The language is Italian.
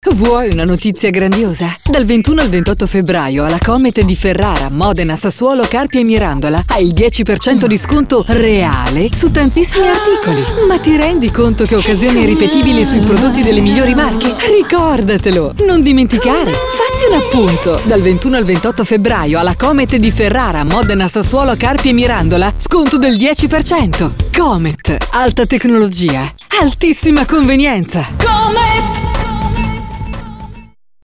Vuoi una notizia grandiosa? Dal 21 al 28 febbraio alla Comet di Ferrara, Modena, Sassuolo, Carpia e Mirandola hai il 10% di sconto reale su tantissimi articoli. Ma ti rendi conto che occasioni irripetibili sui prodotti delle migliori marche? Ricordatelo, non dimenticare. Fatti un appunto. Dal 21 al 28 febbraio alla Comet di Ferrara, Modena, Sassuolo, Carpia e Mirandola, sconto del 10%. Comet, alta tecnologia, altissima convenienza.